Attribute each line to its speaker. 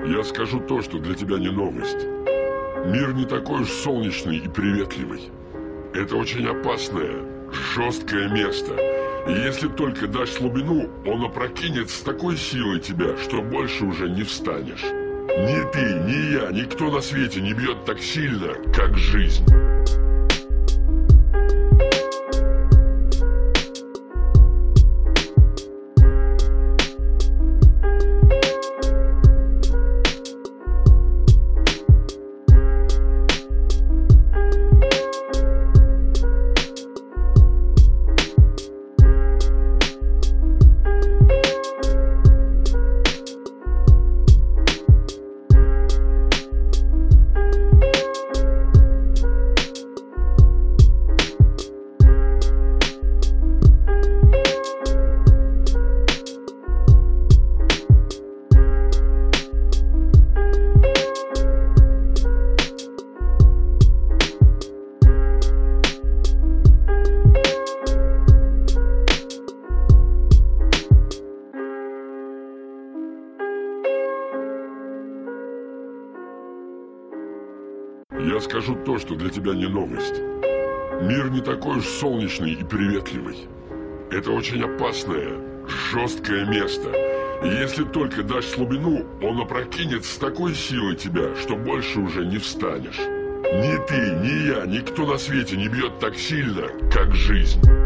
Speaker 1: Я скажу то, что для тебя не новость. Мир не такой уж солнечный и приветливый. Это очень опасное, жесткое место. И если только дашь слабину, он опрокинет с такой силой тебя, что больше уже не встанешь. Ни ты, ни я, никто на свете не бьет так сильно, как жизнь. Я скажу то, что для тебя не новость. Мир не такой уж солнечный и приветливый. Это очень опасное, жесткое место. И если только дашь слабину, он опрокинет с такой силой тебя, что больше уже не встанешь. Ни ты, ни я, никто на свете не бьет так сильно, как жизнь.